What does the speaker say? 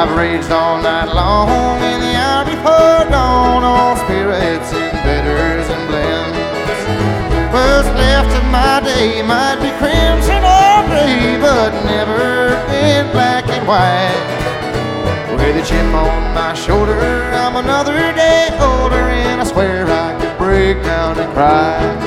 I've raged all night long in the hour before dawn on spirits and bitters and blends. What's left of my day might be crimson or gray, but never in black and white. With a chip on my shoulder, I'm another day older, and I swear I could break down and cry.